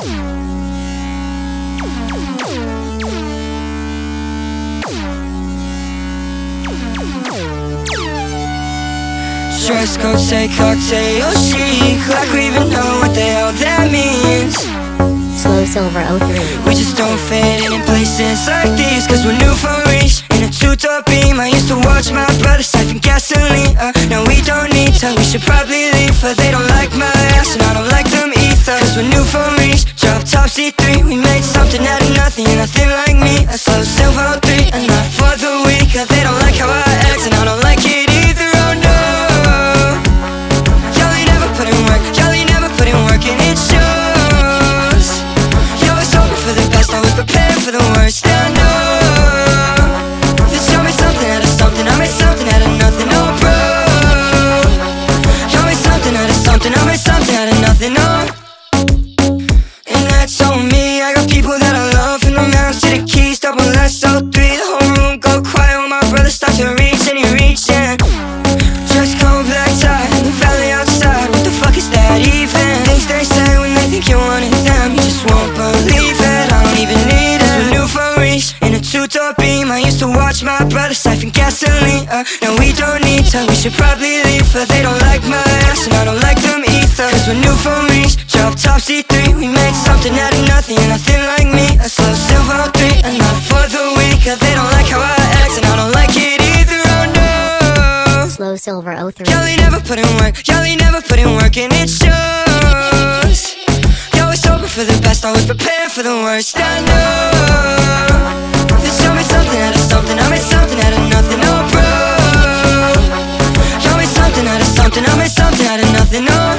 Dress code, say cocktail chic, like we even know what the hell that means. Slow Silver 03. We just don't fit in places like these, cause we're new for reach. In a two-door beam, I used to watch my brother siphon gasoline. Now we don't need to, we should probably leave, but they don't like my ass and I don't like them either. Cause we're new for reach, drop top C3. We made something out of nothing, and nothing like me. A Slow Silver 03, and not for the weak. They don't like how I act and I don't like it either, oh no. Y'all ain't never put in work, y'all ain't never put in work, and it shows. Y'all was hoping for the best, I was prepared for the worst. I know that y'all made something out of something, I made something out of nothing, oh bro. Y'all made something out of something, I made something out of nothing, oh. And that's on me, I got people that I love, from the mountains to the keys, double SO3. The whole room go quiet when my brother starts to reach, and he reaching. Dress code, black tie, in the valley outside, what the fuck is that even? Things they say when they think you wanted them, you just won't believe it. I don't even need it, we're new for reach. In a two-door beam, I used to watch my brother siphon gasoline. Now we don't need to, we should probably leave, but they don't like my ass and I don't like them either. Cause we're new for reach, drop top C3. We made something out of nothing, and nothing like me. A Slow Silver 03, and not for the weak. They don't like how I act and I don't like it either, oh no. Slow Silver 03. Y'all ain't never put in work, y'all ain't never put in work, and it shows. Y'all was hoping for the best, I was prepared for the worst. I know that y'all made something out of something, I made something out of nothing, oh bro. Y'all made something out of something, I made something out of nothing, oh.